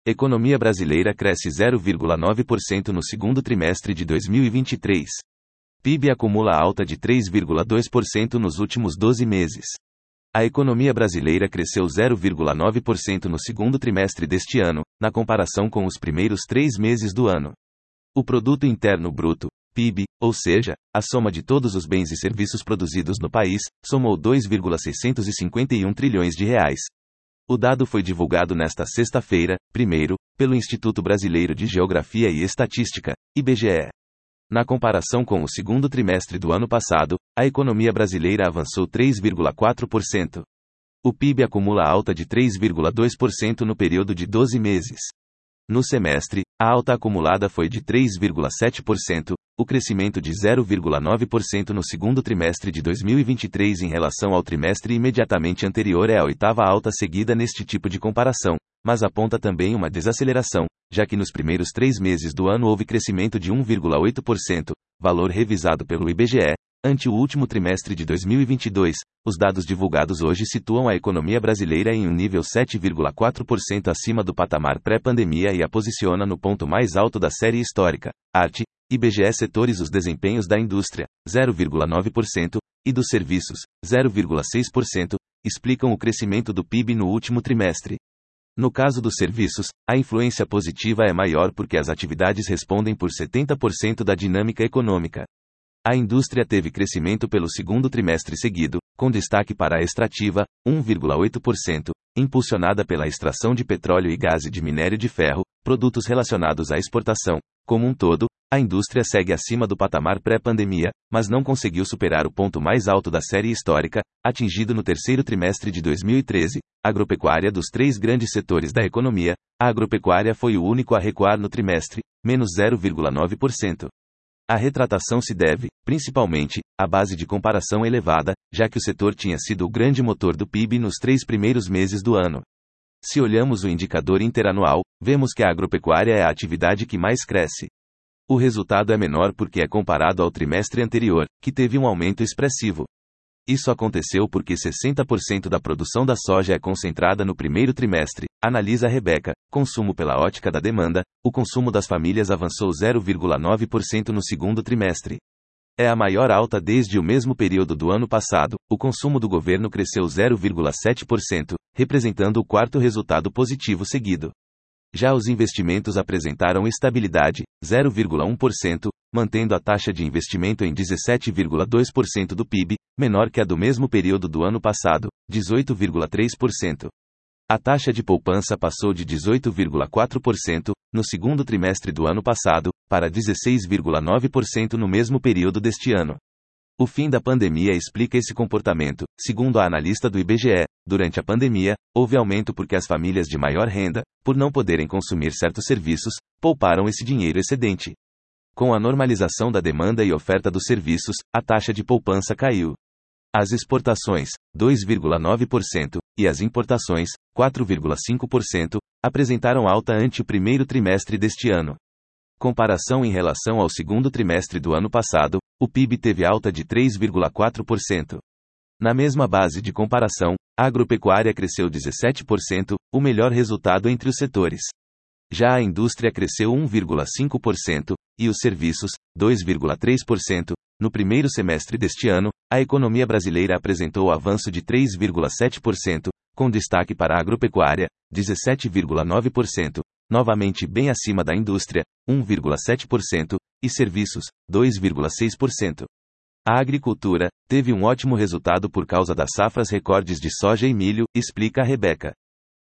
Economia brasileira cresce 0,9% no segundo trimestre de 2023. PIB acumula alta de 3,2% nos últimos 12 meses. A economia brasileira cresceu 0,9% no segundo trimestre deste ano, na comparação com os primeiros 3 meses do ano. O Produto Interno Bruto, PIB, ou seja, a soma de todos os bens e serviços produzidos no país, somou 2,651 trilhões de reais. O dado foi divulgado nesta sexta-feira, pelo Instituto Brasileiro de Geografia e Estatística, IBGE. Na comparação com o segundo trimestre do ano passado, a economia brasileira avançou 3,4%. O PIB acumula alta de 3,2% no período de 12 meses. No semestre, a alta acumulada foi de 3,7%, o crescimento de 0,9% no segundo trimestre de 2023 em relação ao trimestre imediatamente anterior é a oitava alta seguida neste tipo de comparação, mas aponta também uma desaceleração, já que nos primeiros 3 meses do ano houve crescimento de 1,8%, valor revisado pelo IBGE, ante o último trimestre de 2022. Os dados divulgados hoje situam a economia brasileira em um nível 7,4% acima do patamar pré-pandemia e a posiciona no ponto mais alto da série histórica. Arte, IBGE setores. Os desempenhos da indústria, 0,9%, e dos serviços, 0,6%, explicam o crescimento do PIB no último trimestre. No caso dos serviços, a influência positiva é maior porque as atividades respondem por 70% da dinâmica econômica. A indústria teve crescimento pelo segundo trimestre seguido, com destaque para a extrativa, 1,8%, impulsionada pela extração de petróleo e gás e de minério de ferro, produtos relacionados à exportação. Como um todo, a indústria segue acima do patamar pré-pandemia, mas não conseguiu superar o ponto mais alto da série histórica, atingido no terceiro trimestre de 2013. Agropecuária. Dos 3 grandes setores da economia, a agropecuária foi o único a recuar no trimestre, menos 0,9%. A retratação se deve, principalmente, à base de comparação elevada, já que o setor tinha sido o grande motor do PIB nos 3 primeiros meses do ano. Se olhamos o indicador interanual, vemos que a agropecuária é a atividade que mais cresce. O resultado é menor porque é comparado ao trimestre anterior, que teve um aumento expressivo. Isso aconteceu porque 60% da produção da soja é concentrada no primeiro trimestre, analisa Rebeca. Consumo. Pela ótica da demanda, o consumo das famílias avançou 0,9% no segundo trimestre. É a maior alta desde o mesmo período do ano passado. O consumo do governo cresceu 0,7%, representando o quarto resultado positivo seguido. Já os investimentos apresentaram estabilidade, 0,1%, mantendo a taxa de investimento em 17,2% do PIB, menor que a do mesmo período do ano passado, 18,3%. A taxa de poupança passou de 18,4% no segundo trimestre do ano passado, para 16,9% no mesmo período deste ano. O fim da pandemia explica esse comportamento. Segundo a analista do IBGE, durante a pandemia, houve aumento porque as famílias de maior renda, por não poderem consumir certos serviços, pouparam esse dinheiro excedente. Com a normalização da demanda e oferta dos serviços, a taxa de poupança caiu. As exportações, 2,9%, e as importações, 4,5%, apresentaram alta ante o primeiro trimestre deste ano. Comparação em relação ao segundo trimestre do ano passado, o PIB teve alta de 3,4%. Na mesma base de comparação, a agropecuária cresceu 17%, o melhor resultado entre os setores. Já a indústria cresceu 1,5%, e os serviços, 2,3%. No primeiro semestre deste ano, a economia brasileira apresentou avanço de 3,7%, com destaque para a agropecuária, 17,9%, novamente bem acima da indústria, 1,7%, e serviços, 2,6%. A agricultura teve um ótimo resultado por causa das safras recordes de soja e milho, explica a Rebeca.